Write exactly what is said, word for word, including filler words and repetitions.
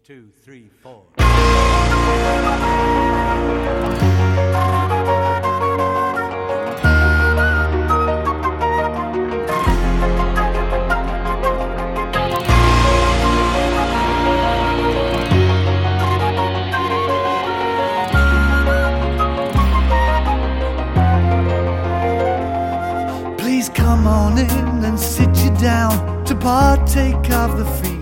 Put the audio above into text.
two, three, four. Please come on in and sit you down to partake of the feast.